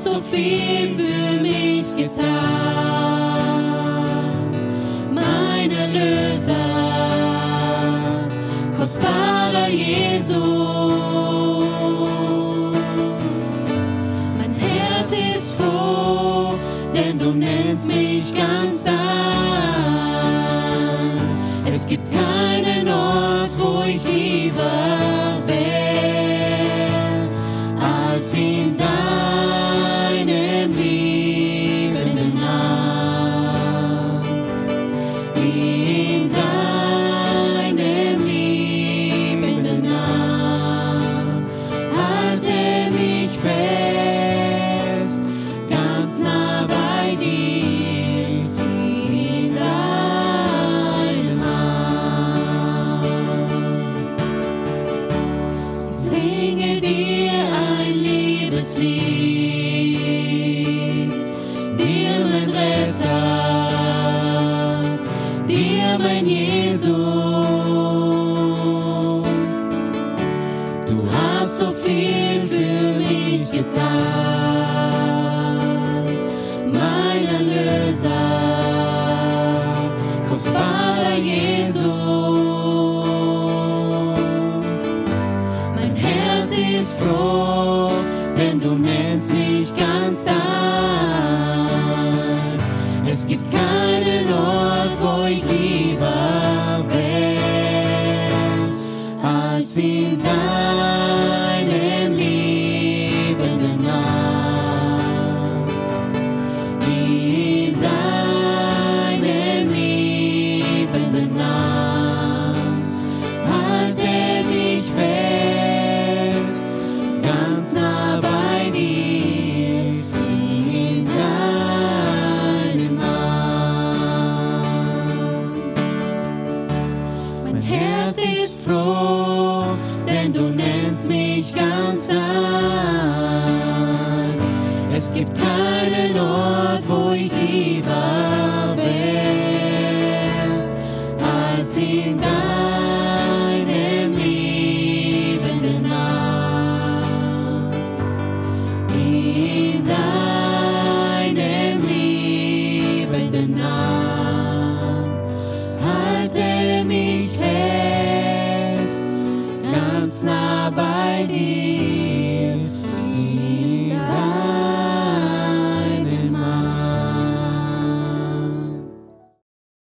hast so viel für mich getan, mein Erlöser, kostbarer Jesus. Mein Herz ist froh, denn du nennst mich ganz dein. Es gibt keinen Ort, wo ich lieber wär, als in deinem liebenden Namen. In deinem liebenden Namen halte mich fest, ganz nah bei dir, in deinem Arm. Ich singe dir ein Liebeslied, dir mein Retter, dir mein Jesus. Du hast so viel für mich getan, mein Erlöser, kostbarer Jesus. Mein Herz ist froh, denn du nennst mich ganz dein. Es gibt keinen Ort, wo ich lieber wär, als in deinem liebenden Namen. In deinem liebenden Namen halte mich fest, ganz nah bei dir, in deinem Arm. Mein Herz ist froh, denn du nennst mich ganz dein. Es gibt keinen Ort, wo ich lieber wär, als in deinem liebenden Namen. In deinem liebenden Namen halte mich fest, ganz nah bei dir.